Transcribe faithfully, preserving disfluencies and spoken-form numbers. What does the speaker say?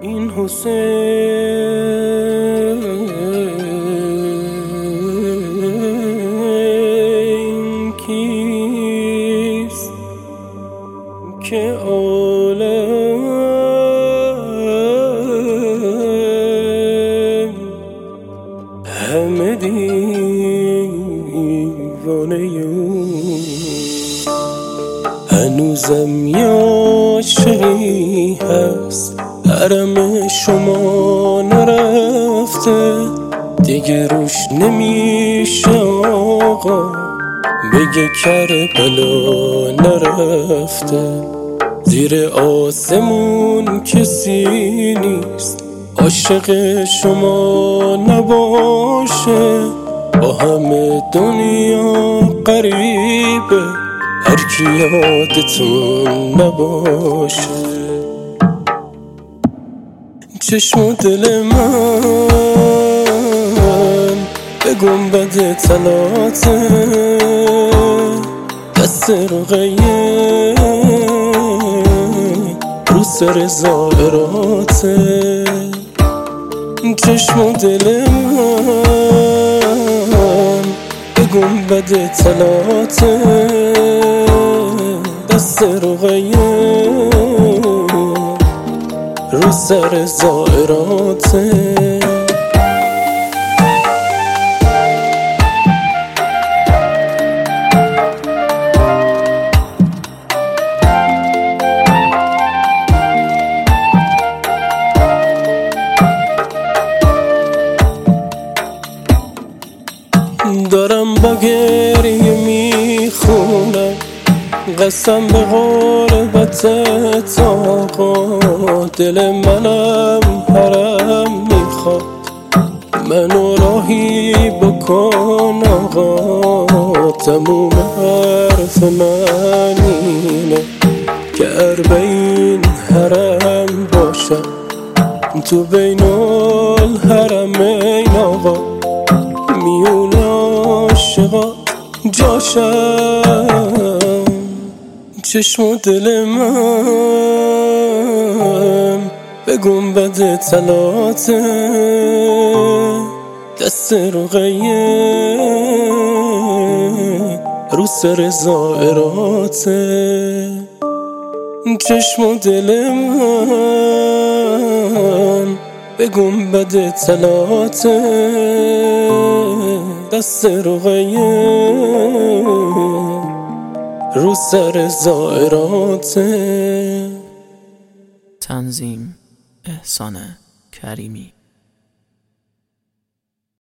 این حسین کیست که عالم همه دیوانه او؟ هنوزم یاشقی هست، حرم شما نرفته دیگه، روش نمیشه آقا بگه کربلا نرفته. زیر آسمون کسی نیست عاشق شما نباشه، با همه دنیا قریبه هر کی یادتون نباشه. چشم و دل من به گنبد طلاته، دست رقیه رو سر زائراته. چشم و دل من به گنبد طلاته، دست رقیه رو سر زائراته. دارم با گریه میخونم قسم به غربتت آقا، دل منم حرم میخواد منو راهی بکن آقا. تموم حرف من اینه که اربعین حرم باشم تو بین الحرمین آقا، میون عاشقا جاشم. چشم و دل من به گنبد طلاته، دست رقیه رو سر زائراته. چشم و دل من به گنبد طلاته، دست رقیه رو سر زائراته. تنظیم احسان کریمی.